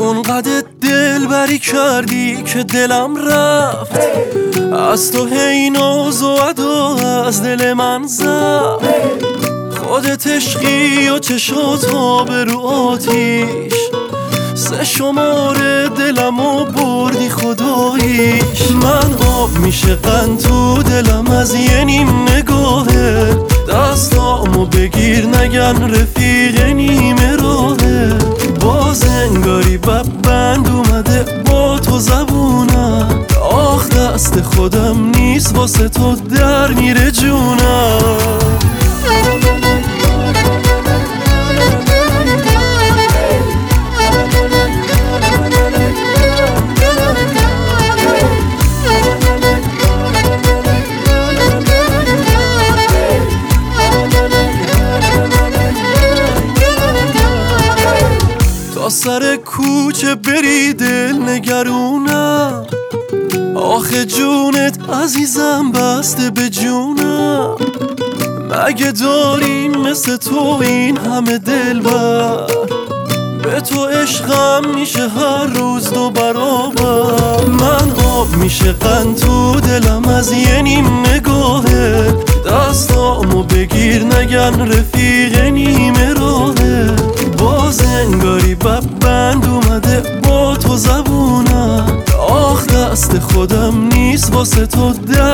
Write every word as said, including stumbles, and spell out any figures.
اونقدر دل بری کردی که دلم رفت از تو هی ناز و ادا از دل من زد. خودت عشقی و چشاتو به رو آتیش سه شماره دلمو بردی خداییش. من آب میشه قند تو دلم از یه نیم نگاهه، دستامو بگیر نگن رفیق نیمه راهه. باز انگاری بند اومده با تو زبونم، آخ دست خودم نیست واسه تو در میره جونم. تا سر کوچه بری دل نگرونم، آخه جونت عزیزم بسته به جونم. مگه داریم مثل تو این همه دلبر، به تو عشقم میشه هر روز دو برابر. من آب میشه قند تو دلم از یه نیم نگاهه، دستامو بگیر نگن رفیق نیمه راهه. باز انگاری بند اومده با تو زبونم، آخ دست خودم نیست واسه تو در